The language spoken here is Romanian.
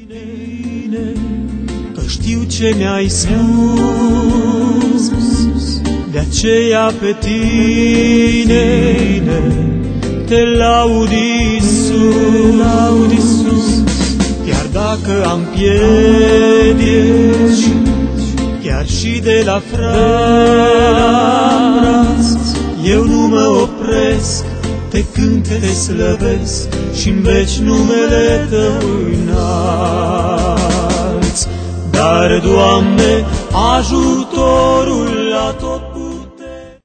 tine, că știu ce mi-ai spus, de aceea pe tine te laud, Iisus, chiar dacă am piedici, chiar și de la frați, eu nu mă opresc, te cânt, te slăvesc și-n veci numele Tău înalți. Dar, Doamne, ajutorul la